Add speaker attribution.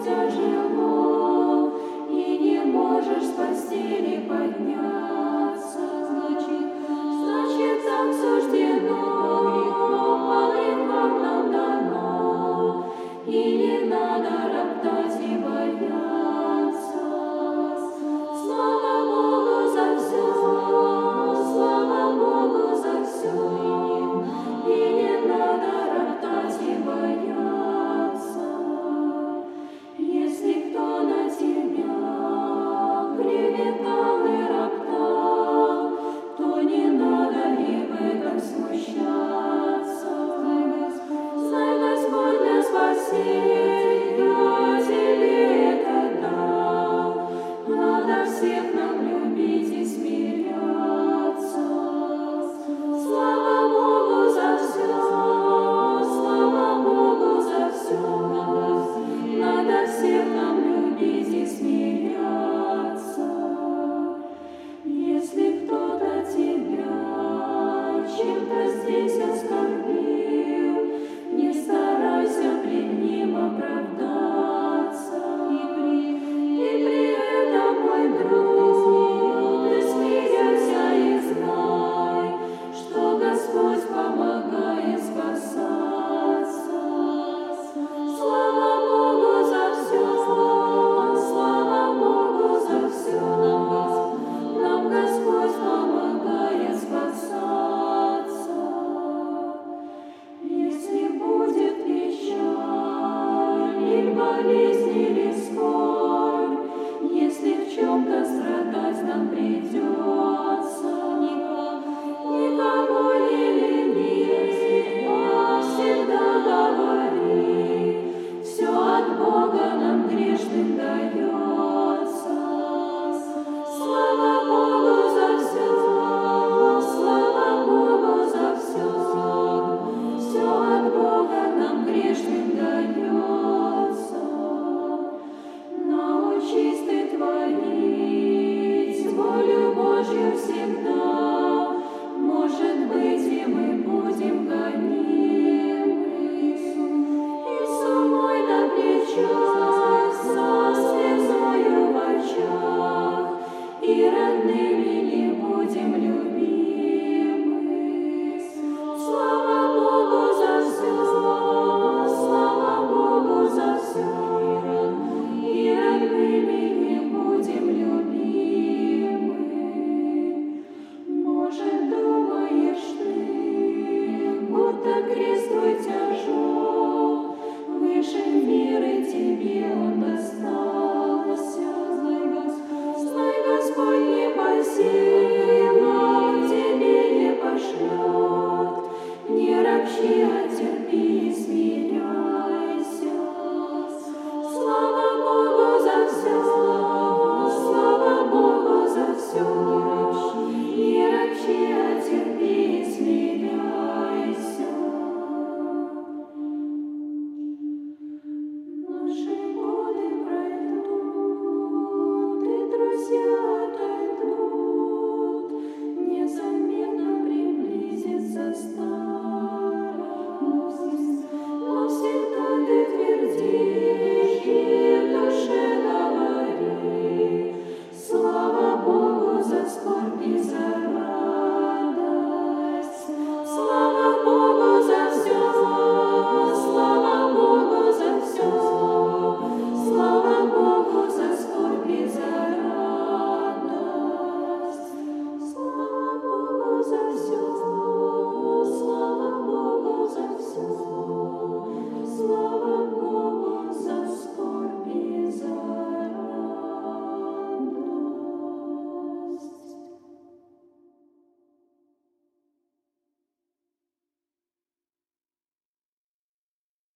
Speaker 1: тяжело, и не можешь с постели подняться. Значит, так суждено, по грехам нам дано, и не надо роптать и бояться. Слава Богу за все, слава Богу за все, и не надо роптать и бояться. Если кто на тебя клеветал и роптал, то не надо и в этом смущаться. Знай, Господь для спасения тебе это дал. Надо всех нам любить и смиряться. Слава Богу за все, слава Богу за все. Надо всех нам любить и смиряться. Если кто-то тебя чем-то здесь оскорбил, не старайся пред ним оправдаться. И при этом, мой друг, ты смиряйся и знай, что Господь помогает спасаться. Слава Богу за все, слава Богу за все. Нам Господь помогает спасаться. Если будет печаль, или болезнь, или скорбь, если в чем-то страдать нам придется,